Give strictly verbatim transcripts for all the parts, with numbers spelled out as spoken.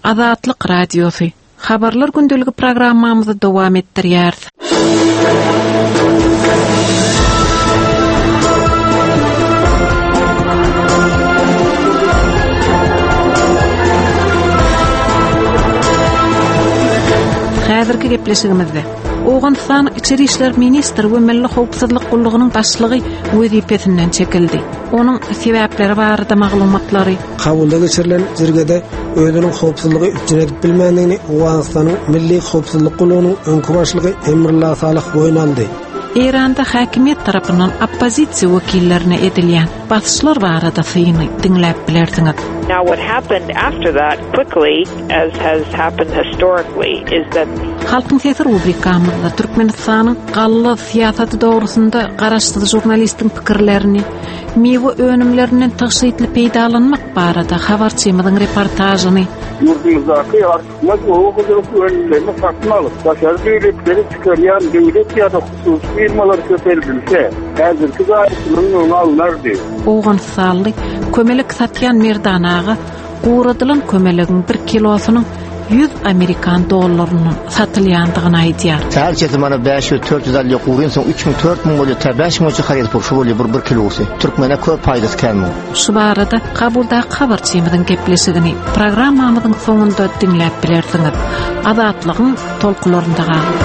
Azatlyk radiosu. Habarlar gündülügi programmamyzy dowam etdirýär. Häzirki gepleşigimizde Oğanistan İçeri İşler Ministri we Milli Howpsuzlyk Gullygynyň başlygy wezipesinden çekildi. Onuň sebäpleri barada maglumatlary kabulda geçirilen jirgede özüniň howpsuzlygy üçin edip bilmändigini Oğanistanyň Milli Howpsuzlyk Gullygynyň öňkü başlygy Emrullah Salih boyun aldy. İranda hakimiyet tarapyndan oppozisiýa wekillerine edilýän basyşlar barada syny dinläp bilersiňiz. Now what happened after that quickly, as has happened historically, is that Halkyň sesi rubrikamyzda Türkmenistanyň gally siýasaty dogrusynda garaşsyz jurnalistiň pikirlerini, mewe önümlerinden taşytly peýdalanmak barada habarçymyzyň reportajyny yurdumuzdaki artmak oğuzluk önlerini satın alıp başarı devletleri çıkarıyan devlet ya da hususi firmalar köperilse hazırki gayretinin onu alırlar diyor. Oğansally kömelik satýan merdanaga guradylan kömeligiň bir kilosynyň yüz Amerikan dollarynyň satylýandygyny aýdýar. Täze mana beş yüz dört yüz elli gurun soň üç bin dört bin bolýar, beş bin haýat bolýar, şu bolýar bir kilosy. Türkmene köp paýdasy kelmä. Şu barada kabulda habarçymyzyň gepleşigini programmamyzyň soňunda dinläp bilersiňiz. Azatlygyň tolkularynda galyp.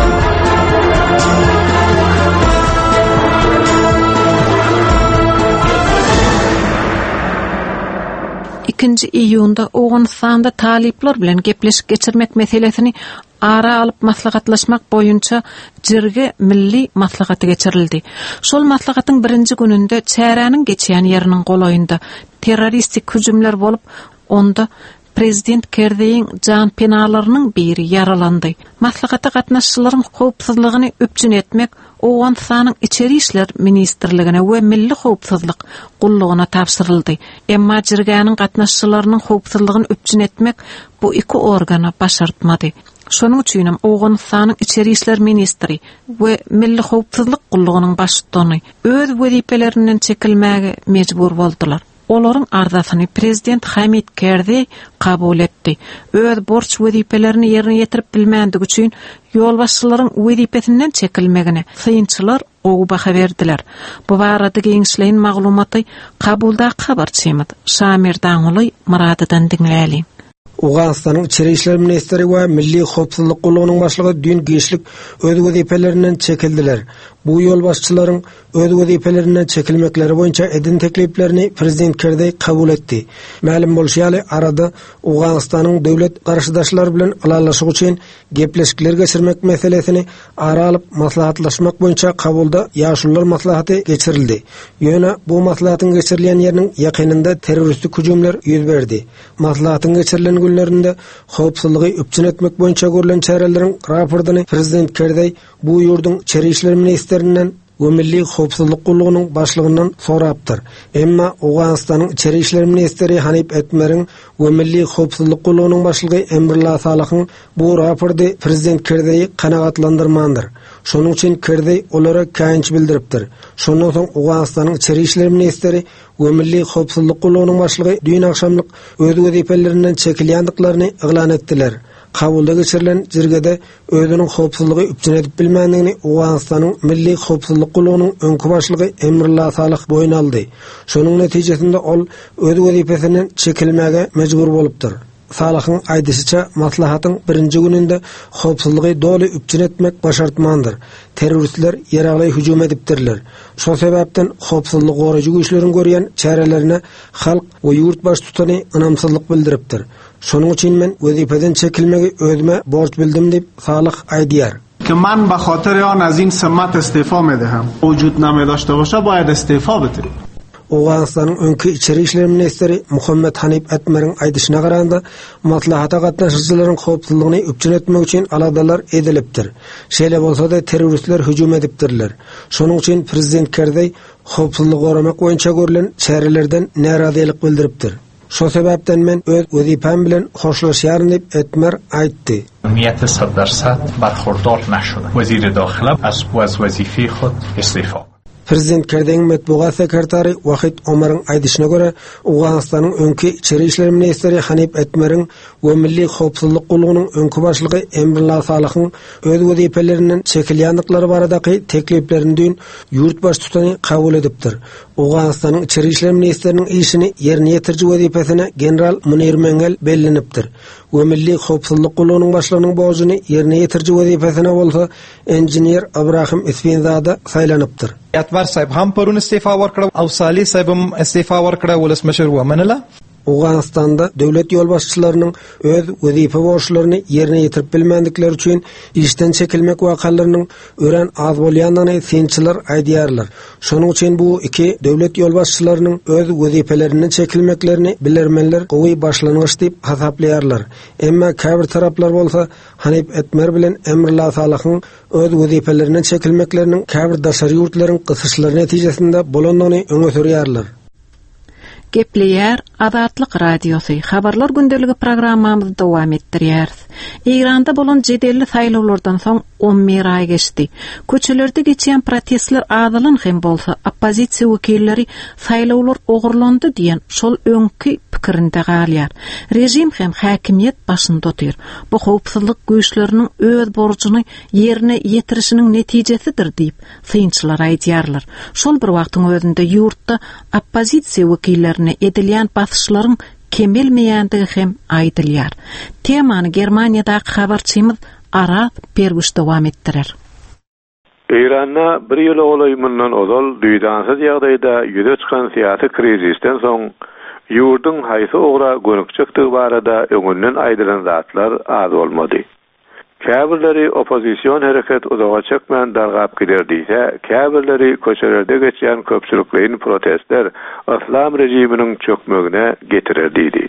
ikinji iýunda Oğanistanda talipler bilen gepleşik geçirmek meselesini ara alıp maslahatlaşmak boyunça jirge milli maslahaty geçirildi. Şol maslahatyň birinji gününde çäräniň geçýän ýeriniň golaýynda terroristik hüjümler bolup, onda Prezident Kerdeýiň jan penalarynyň biri yaralandy. Maslahata gatnaşçylaryň howpsuzlygyny öpçün etmek Oğanistanyň İçeri İşler Ministrligine we Milli Howpsuzlyk Gullygyna tapşyryldy. Emma jirgäniň gatnaşçylarynyň howpsuzlygyny öpçün etmek bu iki organa başartmady. Şonuň üçin Oğanistanyň İçeri İşler Ministri we Milli Howpsuzlyk Gullygynyň başçylygy öz wezipelerinden çekilmäge mejbur boldular. Olaryň arzasyny Prezident Hamid Karzai kabul etdi. Öz borç wezipelerini ýerine ýetirip bilmändig üçin ýolbaşçylaryň wezipesinden çekilmegine syýynçylar ogu baha berdiler. Bu barada giňişleýin maglumaty kabulda habarçymyz Şamir Daňuly Muradydan dinläli. Oğanistanyň İçeri İşler Ministri we Milli Howpsuzlyk Gullygynyň başlygy dün geçlik öz wezipelerinden çekildiler. Bu ýolbaşçylaryň öz wezipelerinden çekilmekleri boýunça edin tekliplerini Prezident Karzai kabul etdi. Ma'lum bolýaly arada Oğanistanyň döwlet garaşdaşlary bilen alallaşyk üçin gepleşikler geçirmek meselesini ara alyp maslahatlaşmak boýunça kabulda ýaşullar maslahaty geçirildi. Ýöne bu maslahatyň geçirilýän ýeriniň ýakynynda terroristik hüjümler ýüz berdi. Maslahatyň geçirilen günlerinde howpsuzlygy öpçün etmek boýunça görülen çäreleriň raportyny Prezident Karzai bu ýurduň İçeri İşler Ministerinden we Milli Howpsuzlyk Gullygynyň başlygyndan sorapdyr. Emma Oğanistanyň İçeri İşler Ministri Hanip Etmer'in we Milli Howpsuzlyk Gullygynyň başlygy Emrullah Salihyň bu raporty Prezident Karzai kanagatlandyrmandyr. Şonuň üçin Karzai olara käňç bildiripdir. Şondan soň Oğanistanyň İçeri İşler Ministri we Milli Howpsuzlyk Gullygynyň başlygy dün akşamlyk öz wezipelerinden çekilýändiklaryny eglan etdiler. Kabulda geçirilen jirgede özüniň howpsuzlygy üçin edip bilmändigini Oğanistanyň Milli Howpsuzlyk Gullygynyň öňkü başlygy Emrullah Salih boyun aldy. Şonuň netijesinde ol öz wezipesinden çekilmäge mejbur bolupdyr. Salahyň aýdysynça maslahatyň birinji gününde howpsuzlygy doly üçin etmek başartmandyr. Terroristler ýeragly hüjüm edipdirler. Şo sebäpden howpsuzlyk goraýjy güýçleriň görýän çärelerine halk we ýurt baş tutany ynamsızlyk bildiripdir. Şonuň üçin men wezipeden çekilmegi özüme borç bildim diýip Salih aýdýar. که من به خاطر آن از این سمت استعفا میدهم وجود نمی داشته باشه باید استعفا بده. Oğanistanyň öňkü İçeri İşler Ministri Muhammed Hanip Etmer'in aýdyşyna garanda maslahata gatnaşyjylaryň howpsuzlygyny öpçün etmek üçin aladalar edilipdir. Şeýle bolsa-da terroristler hüjüm edipdirler. Şonuň üçin Prezident Karzai howpsuzlygy goramak boýunça görülen çärelerden narazylyk bildiripdir. Şo sebäpden men öz wezipem bilen hoşlaşýaryn diýip Etmer aýtdy. Niyeti صد درصد برخوردار نشده. وزیر داخله از وظیفه خود استعفا. Prezident Kerden Metbuat Sekretari Wahid Omar'ın aydışına göre Uganistan'ın önkü İçeri İşler Ministeri Hanip Etmer'in ve Milli Hopsuzluk Kuluğunun önkü başlığı Emrullah Salah'ın öz vazifalarinden çekilýänlikleri baradaki tekliplerini dün yurtbaş tutanı kabul edipdir. Uganistan'ın İçeri İşler Ministeri'nin işini yerine yetirci vazifesine General Munir Mengel bellenipdir. Ve Milli Hopsuzluk Kuluğunun başlığının borcunu yerine yetirci vazifesine olsa Engineer Abraham Isfinzada saylanıpdır. Atvar sahib ham परun इस्तीफा वर्कड़ा और साली साहिबम इस्तीफा वर्कड़ा वलस मशर हुआ मनला Uganistan'da devlet yol başçılarının öz vazife borçlarını yerine yetirip bilmendikleri için işten çekilmek vakalarının ören az bolýandygyny sençiler aýdýarlar. Şonuň üçin bu iki devlet yol başçılarının öz vazifelerinden çekilmeklerini bilermenler gowy başlanyş diýip hasaplaýarlar. Emma käbir taraplar bolsa Hanip Etmer bilen Emrullah Salahyň öz vazifelerinden çekilmeklerinin käbir daşary ýurtlaryň gysyşlary netijesinde bolandygyny öňe sürýärler. Gepleyer Azatlyk Radiosu habarlar gündeligi programmamyzy dowam etdirýär. İranda bolan jedelli saýlawlardan soň on bir ay geçdi. Köçelerde geçýän protestler azylan hem bolsa oppozisiýa wekilleri saýlawlar ogurlandy diýen şol öňkü pikirinde galýar. Rejim hem häkimiýet başynda otyr. Bu howpsuzlyk güýçleriniň öz borcuny ýerine ýetirişiniň netijesidir diýip synçylar aýdýarlar. Şol bir wagtyň özünde ýurtda oppozisiýa wekilleri edilýän basışlaryň kemelmeýändigi hem aýdylýar. Temany Germaniýadaky habarçymyz Arat Perguş dowam etdirer. İranna bir ýyl olaýmyndan ozal duýdansyz ýagdaýda ýüze çykan syýasy krizisten soň ýurdun haýsy ogra gönükçekdigi barada öňünden aýdylan zatlar az bolmady. Käbirleri opozisiýon hereket uzağa çekmän dargap giderdiýse, käbirleri köçelerde geçýän köpçüliklerin protestler Islam rejiminiň çökmegine getirerdiydi.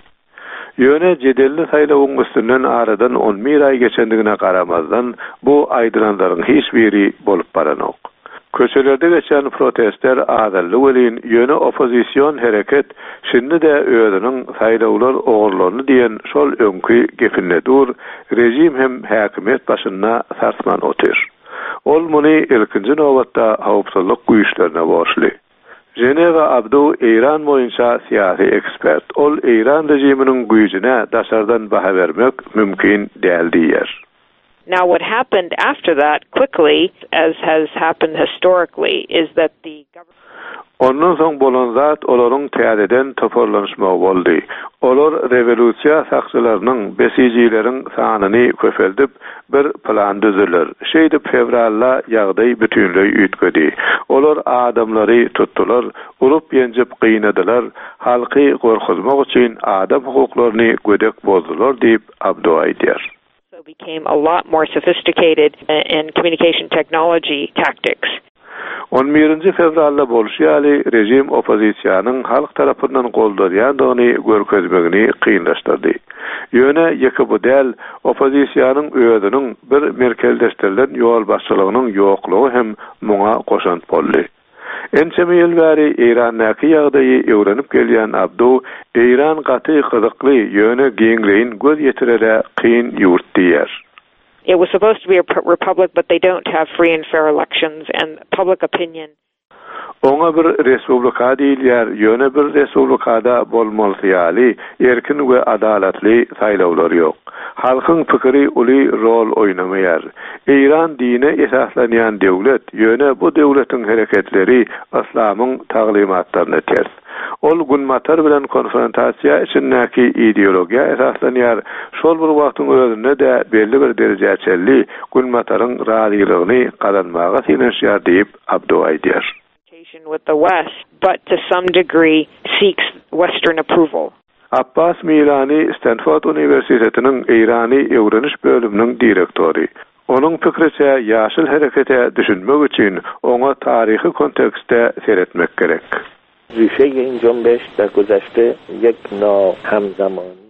Ýöne jedelli saýlawyň üstünden aradan on bir ay geçendigine garamazdan bu aýdylanlaryň hiç biri bolup baranok. Köçelerde geçen protestler adally welin ýöne opozisiýon hereket şimdi de özüniň saýlawlar ogurlany diýen şol öňkü gepinde dur, rejim hem häkimet başyna sarsman otyr. Ol muny ilkinji nowatda howpsuzlyk güýçlerine borçly. Jeneva Abdu İran boýunça syýasy ekspert. Ol İran rejiminiň güýjüne daşardan baha bermek mümkin däl diýer. Now, what happened after that, quickly, as has happened historically, is that the government... Ondan soň bolan zat olaryň täzeden toparlanşmagy boldy. Olar revolúsiýa sakçylarynyň besijilerin sanyny köpeldip bir plan düzüler. Şeýdi fevralda ýagdaý bütünlüği üýtgedi. Olar adamlary tutdular, urup ýenjip gynadalar, halky gorkuzmak üçin adam hukuklaryny gödek bozdular diýip Abdu aýdýar. Became a lot more sophisticated in communication technology tactics. on birinji fevralda bolşýaly rejim opozisiýanyň halk tarapyndan goldarýandygyny görkezmegini kynlaşdyrdy. Ýöne ýeke bu däl opozisiýanyň özüniň bir merkezleşdirilen ýol başçylygynyň ýoklugy hem muňa goşant boldy. Ençemi ýyl bäri İrandaky ýagdaýy öwrenip gelýän Abdu, İran gaty gyzykly ýöne giňleýin göz ýetirere kyn ýurt diýer. It was supposed to be a republic, but they don't have free and fair elections, and public opinion. Oňa bir respublika diýilýär, ýöne bir respublikada bolmaly, erkin we adalatly saýlawlar ýok. Halkyň pikiri uly rol oýnamaýar. İran dine esaslanýan döwlet, ýöne bu döwletiň hereketleri Islamyň taglimatlaryna ters. Ol Gunmatar bilen konfrontasiýa içindäki ideologiýa esaslanýar. Şol bir wagtyň özünde de belli bir derejäçeli Gunmataryň razylygyny kazanmaga synanýar diýip Abdu aýdýar. With the West, but to some degree seeks Western approval. Abbas Milani Stanford Üniversitetiniň İrani öwreniş bölüminiň direktori. Onuň pikiriçe ýaşyl herekete düşünmek üçin oňa taryhy kontekstde seretmek gerek. ریشه این جنبش در گذشته یک ناهمزمانی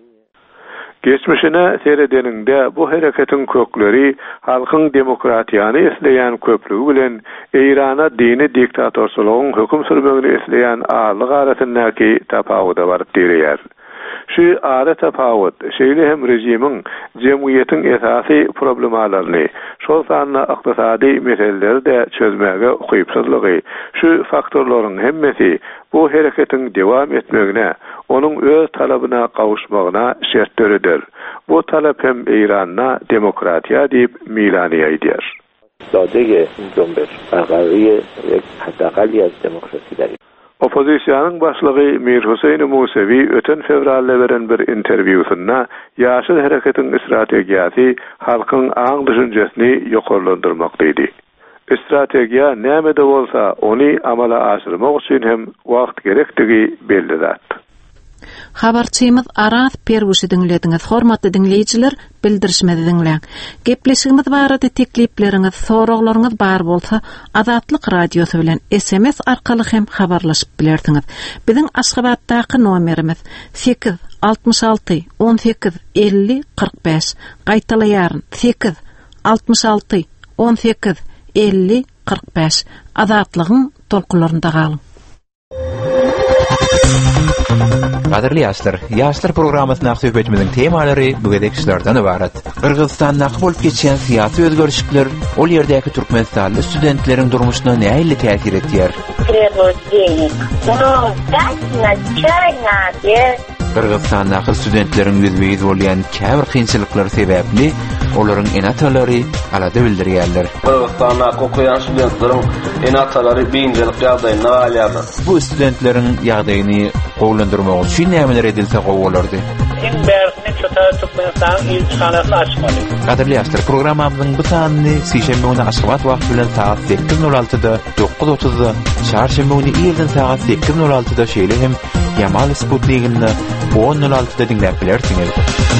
Geçmişine seyredeninde bu hareketin kökleri halkın demokratiýany isleýän köplügi bilen İrana dini diktatorçylygyň höküm sürmegini isleýän ağalyk arasyndaky tapawuda baryp dirýär. Şu ara tapawut, şeýle hem rejimin jemgyýetin esasy problemalaryny, şol sanly ykdysady meseleleri de çözmäge ukypsızlygy, şu faktorlaryň hemmesi bu hereketin dewam etmegine, onuň öz talabyna gawuşmagyna şertderidir. Bu talap hem Iranyna demokratiýa diýip milany aýdýar. داده جنبش برقراری یک حداقلی از دموکراسی در Opozisiýanyň başlygy Mir Huseyn Musavi öten fevralda beren bir interwiwsynda ýaşyl hereketiň strategiýasy halkyň aň düşünjesini ýokarlandyrmakdydy. Strategiýa näme-de bolsa ony amala aşyrmak üçin hem wagt gerekdigi belli zat. Habarçymyz Aras Perwuşy dinlediňiz. Hormatly dinleýijiler, bildirişmedi dinleň. Gepleşigimiz barada teklipleriňiz, soraglaryňyz bar bolsa, Azatlyk radiosy bilen S M S arkaly hem habarlaşyp bilersiňiz. Biziň Aşgabatdaky nomerimiz sekiz altmış alty on sekiz elli qirq beş. Gaýtalaýaryn sekiz altmış alty on sekiz elli qirq beş. Azatlygyň tolkunlarynda galyň. Gaderli ýaşlar, ýaşlar programmasyna söhbetimizin temalary bu gedekçilerden ibaret. Kyrgyzstanda bolup geçen syýasy özgörüşler ol ýerdäki türkmenistanly studentleriň durmuşyna näme täsir etýär? Kyrgyzstandaky studentleriň ýüzbeýiz bolýan käbir kynçylyklary sebäpli olaryň enatalary alada bildirýärler. Kyrgyzstanda okuyan studentleriň enatalary beýinçilik ýagdaýyna alýar. Bu studentleriň ýagdaýyny gowlandyrmak üçin nämeler edilse gowulardy. Iň bärsini çota Türkmenistan ilçhanasyny açmaly. Gaderli ýaşlar, programmamyzyň bu sanyny seýşembe güni Aşgabat wagty bilen saat sekiz nol altyda, dokuz otuzda, çarşembe güni ýerden saat sekiz nol altyda şeýle hem Yamal Sputnik'ini on nol altyda dinläp bilersiňiz.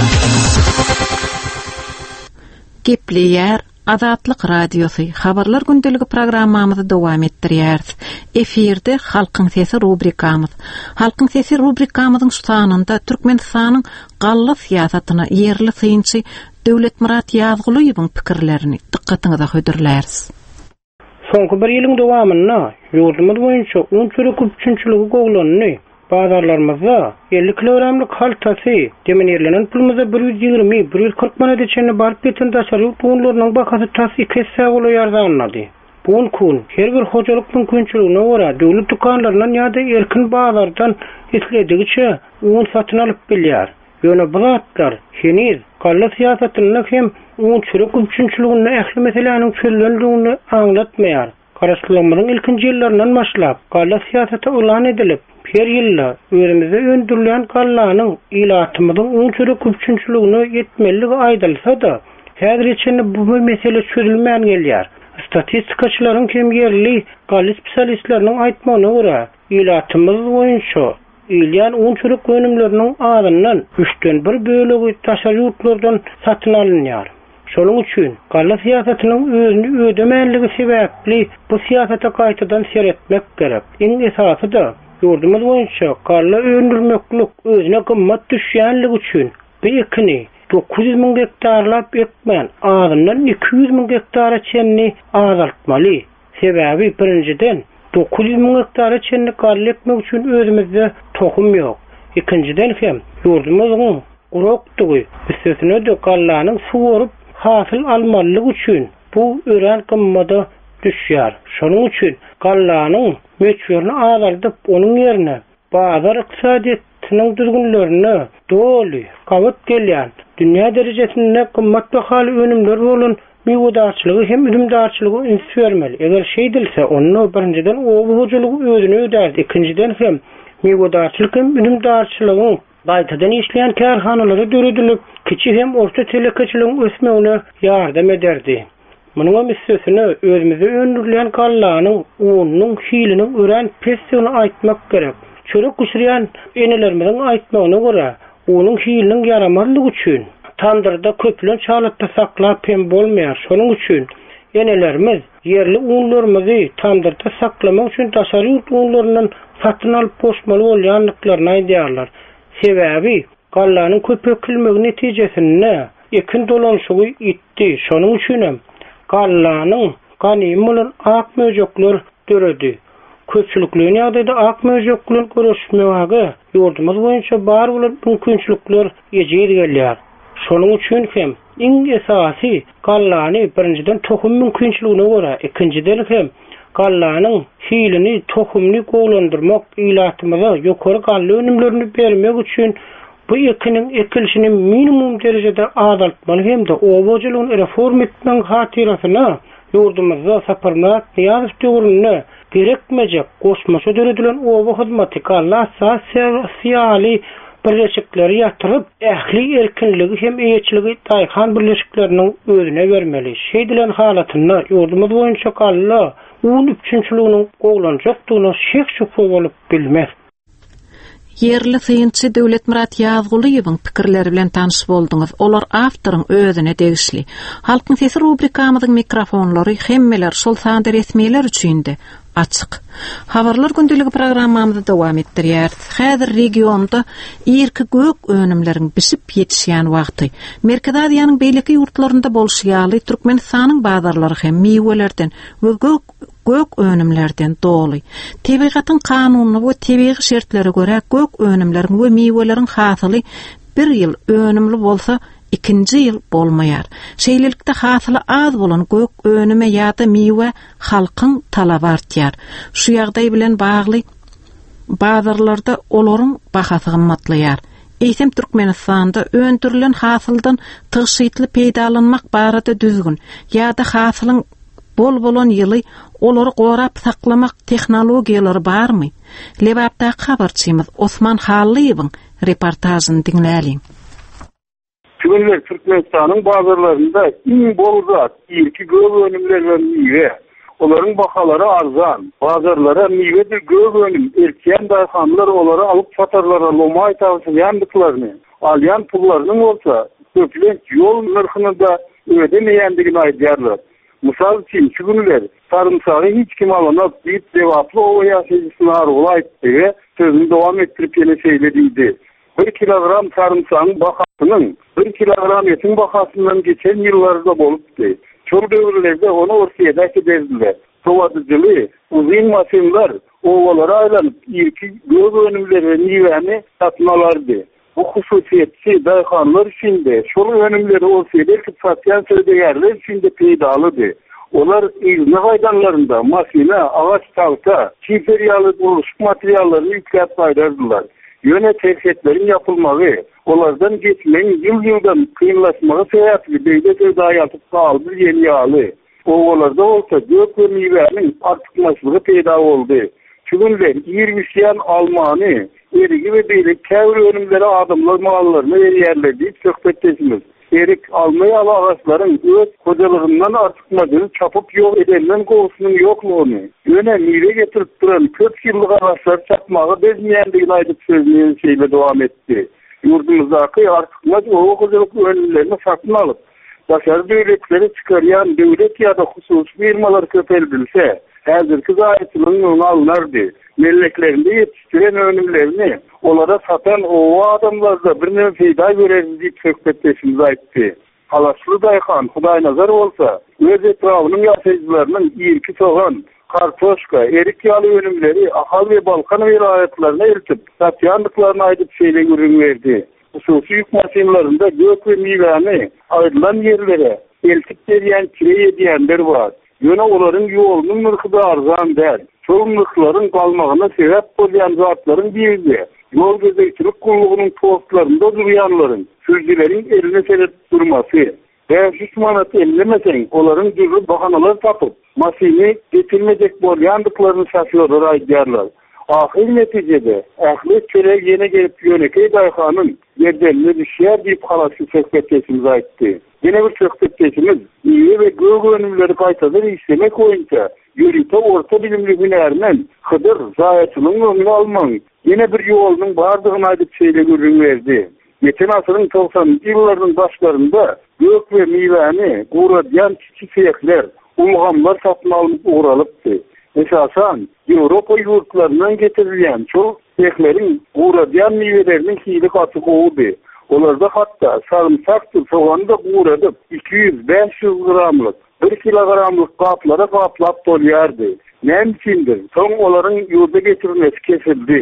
Gepleýär Azatlyk radiosy habarlar gündeligi programmamyzy dowam etdirýär. Eferde Halkyň sesi rubrikamyz. Halkyň sesi rubrikamyzyň şusanynda Türkmenistanyň galla siýasatyna ýerli synçy Döwletmurat Ýazgylyýewiň pikirlerini dikkatiňize höderläris. Soňky bir ýylyň dowamyna ýurdumyz boýunça on çörek üçinçiligi gowlanyny bazarlarymyzda elli kilogramlyk haltasy demenerlenen pulymyza bir yüz ýygrimi bir yüz qirq manat eçeni barıp geten daşary toňlarynyň bahasy tasy iki hisse bolýardy. Bu kun her bir hojalyk mümkinçiligine görä döwlet dukanlaryndan ýa-da erkin bazardan etledigiçe un satyn alyp bilýär. Ýöne bu zatlar heniz galla siýasatyny hem on çörek üçinçiligini ähli meseleleriň çözüldüğünü aňlatmaýar. Garaşdyrmagyň ilkinji ýyllarinden başlap galla siýasaty ulan edilip her ýylda özümizde öndürilen gallanyň ilatymyzyň on çörek üçinçiligini ýetmeligi aýdylsa-da häzir içinde bu mesele çözülmän gelýär. Statistikaçylaryň hem ýerli galla spesialistleriniň aýtmagyna görä ilatymyz boýunça ýyldan on çörek önümleriniň azyndan üçten bir bölegi taşary ýurtlardan satyn alınýar. Şonuň üçin galla siýasatynyň özüni ödemänligi sebäpli bu siýasata gaýtadan seretmek gerek. Iň esasy da ýurdumyz boýunça galla öndürmeklik özüne gymmat düşýänligi üçin beýikini dokuz yüz min hektarlap ekmen azyndan iki yüz min hektara çenni azaltmaly. Sebäbi birinciden dokuz yüz min hektara çenni galla ekmek üçin özümizde tohum ýok. Ikinciden hem ýurdumyzyň gurokdygy üstesine de gallanyň suwaryp hasyl almalyk üçin bu ören gymmada düşýär. Şonuň üçin gallanyň meçhuryny azaldyp onuň ýerine bazar ykdysadynyň düzgünlerini doly gabat gelýän dünýä derejesinde gymmat bahaly önümler bolan meýwedarçylygy hem üzümdarçylygy ünsürmeli. Eger şeý dilse onu birinciden o hojalygy özüne öderdi. Ikinciden hem meýwedarçylyk hem üzümdarçylygyň gaýtadan işleýän kärhanalary döredilip kiçi hem orta telekaçylygyň ösmegine ýardam ederdi. Munuň messelesini özümizde öndürilen gallanyň onuň hiliniň ören pesýyny aýtmak gerek. Çörek güşürýän enelerimiň aýtmagyna görä onuň hiliniň ýaramarlygy üçin tandyrda köplen çalypda saklap hem bolmaýar. Şonuň üçin enelerimiz ýerli unlarymyzy tandyrda saklamak üçin daşary unlaryndan satyn alyp boşmaly bolýanlyklaryny aýdýarlar. Sebäbi gallanyň köpekilmegi netijesinde ekin dolanşygy itdi. Şonuň üçin hem gallanyň ganym bolan ak möjekler döredi. Köpçülükliň ýagdaýda ak möjeklerin görüşmegi Yurdumuz boýunça bar bolan mümkinçilikler ýeje gelýär. Şonuň üçin hem iň esasy gallany birinciden tohum mümkinçiligine görä, ikinciden hem gallanyň hilini, tohumny gowlandyrmak ilatymyza ýokary galla önümlerini bermek üçin bu ekinin ekilişini minimum derecede azaltmaly hem de owajalygyny reform etmek hatirasyna yurdumyzda saparmak ýazyp döwründe gerekmejek goşmaşa döredilen owa hyzmaty galla sosiýaly birleşikleri ýatyryp ähli erkinligi hem eýetçiligi taýhan birleşikleriniň özüne bermeli. Şeýdilen halatyna ýurdumyz boýunça galla on üçinçiliginiň gowlanjakdygyna şek şüphe bolup bilmez. Yerli syýynçy Döwlet Murat Ýazgulyýewiň pikirleri bilen tanyş boldyňyz. Olar awtoryň özüne degişli. Halkyň sesi rubrikamyzyň mikrofonlary hemmeler şol sanda resmiýetler üçinde açyk. Habarlar gündəligi programmamyzy dowam etdirýär. Häzir regionda ýerki gök önümleriň bisip ýetişýän wagty. Merkez Aziýanyň beýleki ýurtlarynda bolşýaly Türkmenistanyň bazarlary hem miwelerden we gök gök önümlerden doly. Tebigatyň kanunyna we tebii şertlere görä gök önümleriň we miweleriň hasyly bir ýyl önümli bolsa ikinji ýyl bolmaýar. Şeýlelikde hasyly az bolan gök önüme ýa-da miwe halkyň talap artýar. Şu ýagdaý bilen bagly bazarlarda olaryň bahasy gymmatlaýar. Eýsem Türkmenistanda öndürilen hasyldan tygyşytly peýdalanmak barada düzgün ýa-da hasylyň bol bolan ýyly olary gorap saklamak tehnologiýalary barmy? Lebapda habarçymyz Osman Hallyýewiň reportażyny dinläliň. Tügenler Türkmenistan'ın bazarlarında in bolzat, ilki göv önümler ve miwe. Olaryň bahaları arzan. Bazarlara miwe de göv önüm, erken daýhanlar olary alyp satarlara lomay tawsiýandyklaryny, alýan pullarynyň bolsa, köplen ýol narhyny da ödemeýändigini aýdýarlar. Misal üçin şu günler sarımsağı hiç kim alamaz deyip devaplı o yaşayıcısına arılayıp diye sözünü devam ettirip yine söylediydi. Bir kilogram sarımsağın bakasının bir kilogram etin bakasından geçen yıllarda bolupdu. Çok dövrlerde onu ortaya derdiler. Sovadıcılığı, uzun masinler ovalara aylanıp ilki göz önümleri ve niveni satmalardı. Bu hususiyetçi dayhanlar içinde şolu önümleri ortaya derkip satyan sözdegerler içinde peydalıdı. Onlar izne haydanlarında masine, ağaç tahta, çiferyalı oluşuk materyallarını yükleyip paydardılar. Yöne tersetlerin yapılmağı, onlardan geçmeyin yıl yıldan kıyınlaşmağı seyahatli beyde dövdayı atıp kaldı yeni yağlı. Ovalarda olsa gök ve mivenin artıkmaşlığı peyda oldu. Çünküler yirmişyen Almany, erigi ve beylik käwri önümleri adımlar mallarını yerlerdi deyip söhbetleşimiz. Erik almayı ala ağaçların öz kocalarından artıkmadığını çapıp yok edenden kovusunun yokluğunu. Yöne mire getirip duran kırk yıllık ağaçlar çapmağı bezmeyendiğini aydıp sözleyen şeyle devam etti. Yurdumuzdaki artıkmaz o kocalık önümlerini satın alıp başarı devletleri çıkarıyan devlet ya da hususi firmalar köpelbilse häzirki zaýatlygyň öňüne alınardy. Melleklerinde yetiştiren önümlerini onlara satan o adamlarda bir näme peýda görerdi diýip söhbetleşimiz aýtdy. Halasly daýhan Hudaý nazar bolsa, öz etrawynyň ýaşaýjylarynyň ilki soğan, kartoşka, erik ýaly önümleri Ahal we Balkan vilayetlerine eltip satýandyklaryny aýdyp şeýle görünýärdi. Hususy ýük masinlarynda gök we miwany aýrylan ýerlere eltip berýän kire edýänler bar. Yöne olaryň ýolunyň nyrky da arzan däl. Şol nyrklaryň galmagyna sebäp bolýan zatlaryň biri. Yol gözekçilik kullugynyň postlarynda durýanlaryň, sürücüleriň eline serip durmasy. beş yüz manat ellemeseň, olaryň jüri bahanalar tapyp, masiny getirmejek bolýandyklaryny şaşýarlar aýdýarlar. Ahir netijede, ähli çörek ýene gelip ýönekey daýhanyň yerdenine düşýär diýip halasy söhbetleşimiz aýtdy. Yine bir söhbetleşimiz, iyi ve gök önümleri kaytadır işlemek boyunca yürüte orta bilimli hünermen Hıdır zayiatının önünü alman yine bir yolunun bardığını aydıp şeyle görünverdi. Geçen asırın doksanıncı yıllarının başlarında gök ve miveni uğrayan çiçi seyekler, umgamlar satın alıp uğralıptı. Esasen Avrupa yurtlarından getirilen çok seyeklerin uğrayan mivelerinin hili katı kovdu. Onlarda hatta sarımsaktır soğanı da uğradıp iki yüz beş yüz gramlık, bir kilogramlık kaplara kaplap dolyardı. Nem içindir? Son onların yurda getirilmesi kesildi.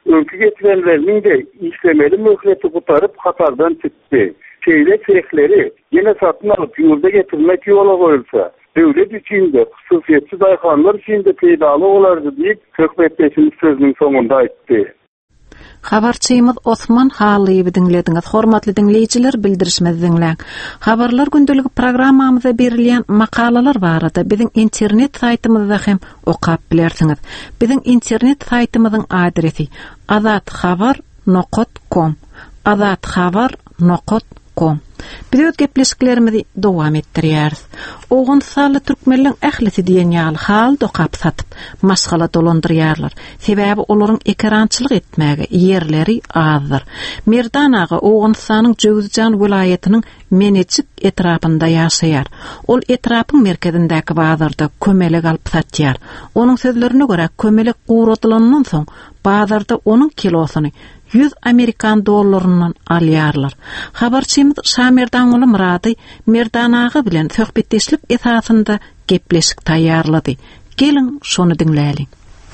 önkü getirenlerinin de işlemeli möhleti kutarıp Katardan çıktı. Şeyle çekleri yine satın alıp yurda getirmek yola koyulsa, devlet içinde, hususiyetçi dayıkanlar içinde peydalı olardı deyip Kökbetbeş'in sözünün sonunda aytti. Habarçymyz Osman Halyby dinlediňiz. Hormatly dinleýijiler, bildirişimizi dinläň. Habarlar gündäligi programmamyza berilýän makalalar barada biziň internet saýtymyzda hem okap bilersiňiz. Biziň internet saýtymyzyň adresi azatxabar nokta com. azatxabar nokta com. Biz öz gepleşiklerimizi dowam etdirýäris. Oğun saly türkmenliň ählisi diýen ýaly hal dokap satyp, maşgala dolandyrýarlar. Sebäbi olaryň ekrançylyk etmäge ýerleri azdyr. Merdan ağa Oğunstanyň Jowzjan vilayetiniň Menecik etrapynda ýaşaýar. Ol etrapyň merkezindäki bazarda kömelek alyp satýar. Onuň sözlerine görä kömelek guradylandan soň bazarda onun kilosyny yüz Amerikan dollarynyň alýarlar. Habarçymyz Şamerdan oly Murady Merdan ağa bilen söhbetdeşlik esasynda gepleşik taýýarlady. Gelin şonu dinläýin.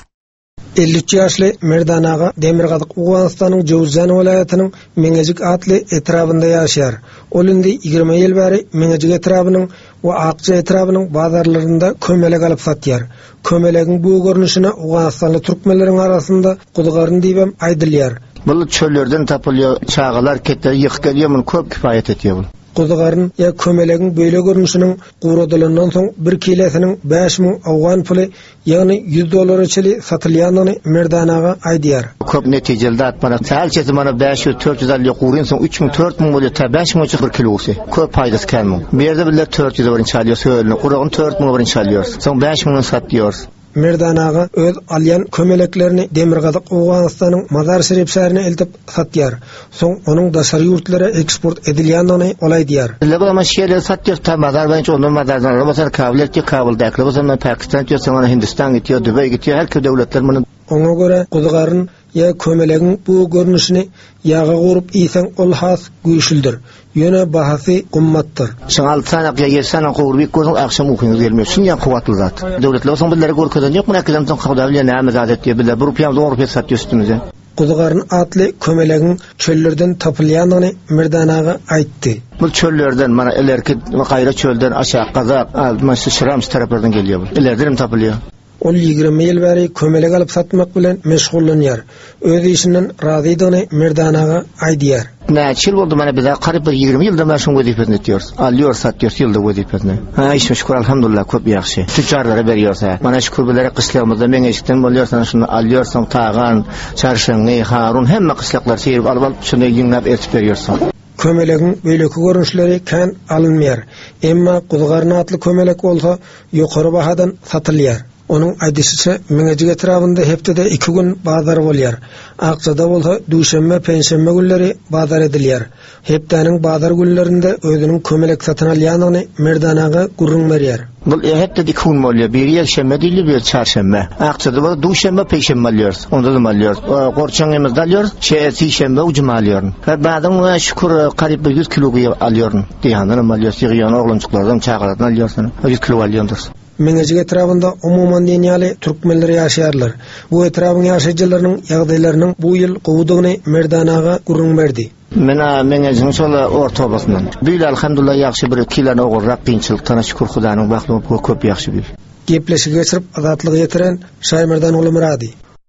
elli üç ýaşly Merdan ağa Demirgazyk Owganstanyň Jowzjan welaýatynyň Meňejik atly etrapynda ýaşaýar. Ol indi ýygrima ýyl bäri Meňejik etrapynyň we Akça etrapynyň bazarlarynda kömelek alyp satýar. Kömelegiň bu görnüşine Owganstanly türkmenleriň arasynda gudygaryn diýip aýdylýar. Bu çöllerden tapılıyor, çağalar, ketler, yık geliyor, bunu köp kifayet ediyor bunu. Kuzugarın ya kömelegin böyle görünüşünün quradylandan soň bir kilesinin beş min awgan puly, yani yüz dolar içili satılýanyny Merdan ağa aýdýar. Köp netijeli atmana, sälçesi mana beş yüz dört yüz elli gurin soň üç min dört min bolýar, ta beş min bir kilosy. Köp paýdasy kelmän. Berde biller dört yüz birin çalýar söýülni, quragyn dört min birin çalýar. Soň beş min satýar. Merdan ağa öz alyan kömeleklerini Demirgazyk Owganstanyň Mazar Şerif şäherine eltip satýar. Soň onuň daşary ýurtlara eksport edilýändigini olaýdýar. Lebama şeýle satýar ta Mazar bilen onu Mazardan bolsa Kabulda Kabulda bolsa Pakistan ýa-da Hindistan gitýär, Dubay gitýär, her köp döwletler muny. Oňa görä gudygaryn ya kömelegiň bu görnüşini ýaga gurup iýsen ol has güýçlüdir. Ýöne bahasy gymmatdyr. Şaňal sanak ýa ýersaň gurby gözüň akşam okuýan gelmez. Şuňa kowatly zat. Döwletler soň billeri görkezden ýok, muny akdan soň howda bilen näme zat etdi bilýär. Bir rupiýa zor rupiýa satýar üstümize. Gudygaryn atly kömelegiň çöllerden tapylýanyny Merdan ağa aýtdy. Bu çöllerden mana elerki gaýra çölden aşağı Gazak, Almaşy, Şirams taraplardan gelýär bu. Elerden tapylýar. Ol ýygrima ýyl bäri kömelek alyp satmak bilen meşgullanýar. Öz işinden razydygyny Merdan ağa aýdýar. Näçe ýyl boldy mana bize garyp bir ýygrima ýyldan bäri şoň wezipesini etýär. Alýar, satýar ýylda wezipesini. Ha, şükür alhamdulillah köp ýaxşy. Tüccarlara berýärse. Mana şu köpelere kışlagymyzda meň eşikden bolýarsan şunu alýarsan Tagan, Çarşangy, Harun hemme kışlaklar şeýip alyp alyp şunu ýyňlap ertip berýärsin. Kömelegiň beýleki görnüşleri kän alınmaýar. Emma gudygaryn atly kömelek bolsa ýokary bahadan satylýar. Onun aýdysynça Meňejik etrapynda hepde iki gün bazar bolýar. Akçada bolsa duşanma, penşenme günleri bazar edilýär. Hepdeniň bazar günlerinde özüniň kömelek satyn alýanyny Merdan ağa gurrun berýär. Bu hepde iki gün bolýar. Bir ýekşembe diýilip bir çarşembe. Akçada bolsa duşanma, penşenme alýar. Onda da alýar. Gorçaňymyzda alýar, şeýle şembe ujma alýar. Ve badan şükür garyp yüz kilo alýar. Diýandan alýar, ýygyň oglançyklardan çağıradan alýar. yüz kilo alýandyr. Meňejik etrapynda umuman dünýäli türkmenler ýaşaýarlar. Bu etrapyň ýaşaýjylarynyň ýagdaýlarynyň bu ýyl gowudygyny Merdan ağa gurrun berdi. Mena meňejiň şola orta basman. Büýle alhamdulillah ýaxşy bir kilany ogurrak kynçylykdan şükür Hudaňyň baglygy köp ýaxşy bir. Gepleşik geçirip azatlygy ýetiren Şaýmerdan oly Murady.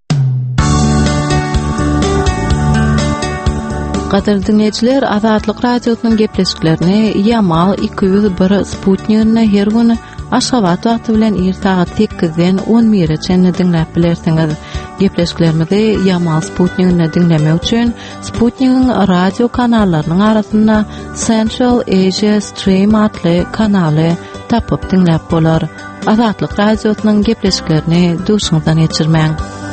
Gader dinleyijiler, Azatlyk radiosynyň gepleşiklerini Yamal iki yüz bir Sputnik'ne her güni Aşgabat wagty bilen er saat sekizden on bir'e dinläp bilersiňiz. Gepleşiklerimizi Yamal Sputnik'ne dinlemek üçin Sputnik'in radio kanallarynyň arasynda Central Asia Stream adly kanaly tapyp dinläp bolar. Azatlyk radiosynyň gepleşiklerini duşuňdan geçirmäň.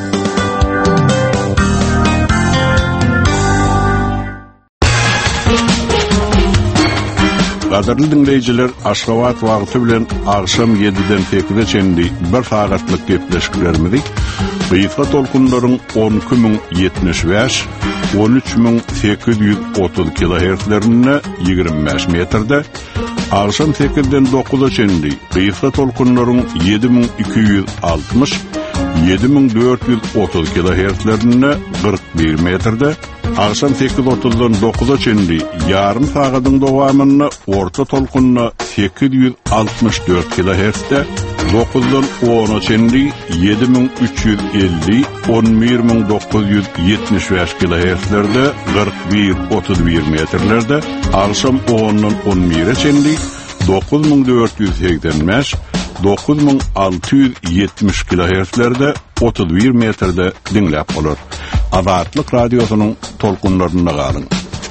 Gaderli dinleyijiler, Aşgabat wagty bilen akşam yediden sekize çendi bir saatlyk gepleşiklerimizi Gıyfa tolkunlaryň on iki min yetmiş beş, on üç min sekiz yüz otuz kilohertzlerine ýygrima beş metrde, akşam sekizden dokuza çendi Gıyfa tolkunlaryň yedi min iki yüz altmış, yedi min dört yüz otuz kilohertzlerine kırk bir metrde, akşam sekiz otuzdan dokuza çenli yarım saatin dowamyny orta tolkunna sekiz yüz altmış dört kilohertzde, dokuzdan ona çenli yedi min üç yüz elli on bir min dokuz yüz yetmiş beş kilohertzlerde kırk bir otuz bir metrlerde, akşam ondan on bire çenli dokuz min dört yüz seksen beş dokuz min altı yüz yetmiş kilohertzlerde otuz bir metrde dinläp bolar. Azatlyk radiosynyň tolkunlarynda galyň.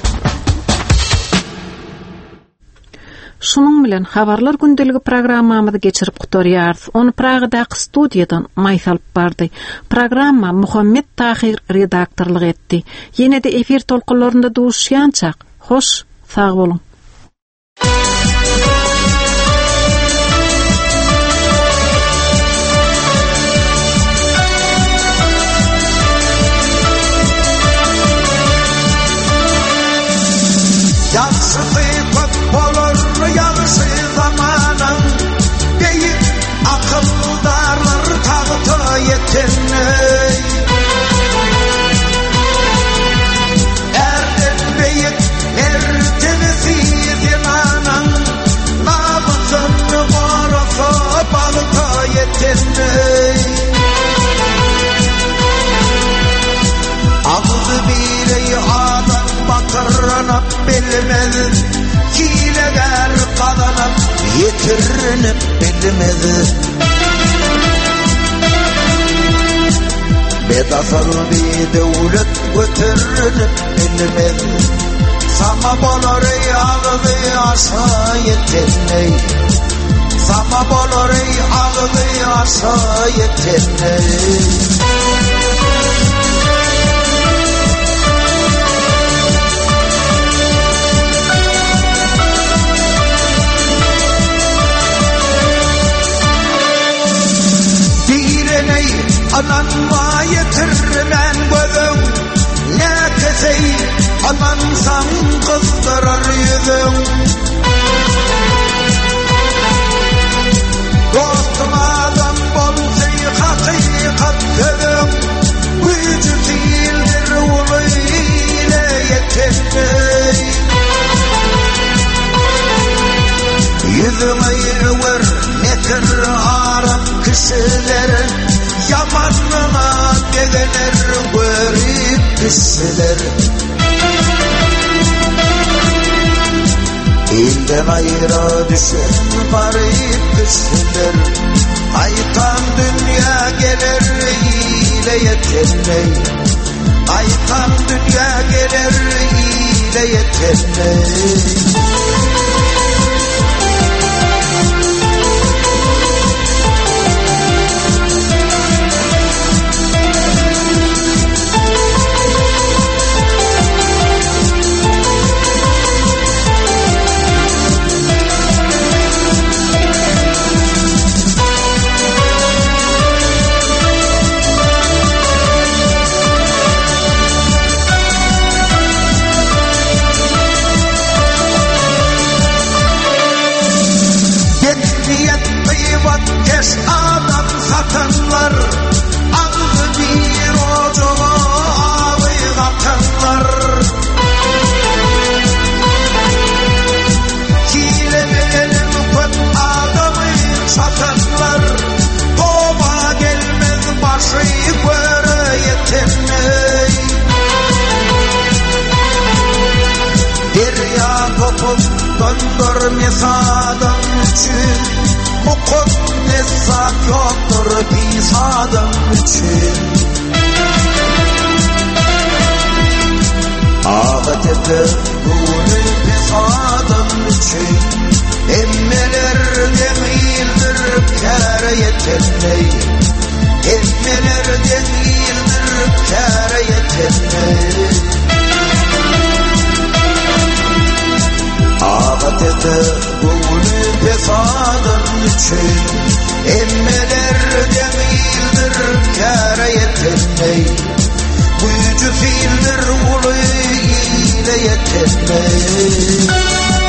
Şunun bilen habarlar gündeligi programmamyzy geçirip gutarýarys. Onu Pragadaky studiýadan Maýsal bardy. Programma Muhammed Tahir redaktorlyk etdi. Ýene-de efir tolkunlarynda duşýançak. Hoş, sag bolun. Yansıdı köp olur yansı zamanın, beyik akıldarlar tağıta yeteney. Erden beyik erdensiz imanın, nabızını varasa balıta yeteney. Ağzı birey adam batırınıp bilmez, hileler kazanıp yetirinip bilmez. Bedasal bir devlet götürünüp bilmez. Sama bolor ey ağzı aşağı yeteney. Sama bolor ey ağzı aşağı yeteney. Aman va yetirmen gözüm, ne kesey aman san kızdırar yüzüm. Dostum adam bolsay hakikat gözüm, gücü değildir ulu ile yetenmey. Yüzüme yürür netir arap kişilerin, yamanına degeler görüp kişiler. İlden ayıra düşen garip kişiler, aytan dünya gelir ile yetenmey. Aytan dünya gelir ile yetenmey. Kes adam satanlar, aldı bir ocağa ağabey atanlar. Hilemeyelim köp adamı satanlar, toba gelmez başı göre yetenmey. Derya topup döndürmez adam için, mukaddes yoktur biz adam için. Ağat eder bunu biz adam için, emmelerden iyildir kâre yetenmey. Emmelerden iyildir kâre yetenmey. Ağat eder bunu biz adam için, emmelerden iyildir kâre yetenmey. Gücü fiildir ulu ile yetenmey.